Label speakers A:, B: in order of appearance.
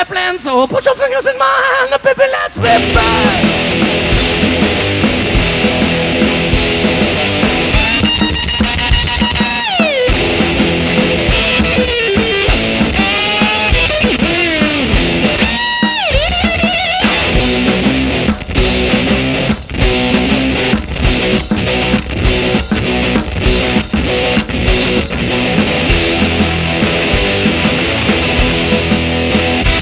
A: Zeppelin, so put your fingers in my hand, baby, let's rip.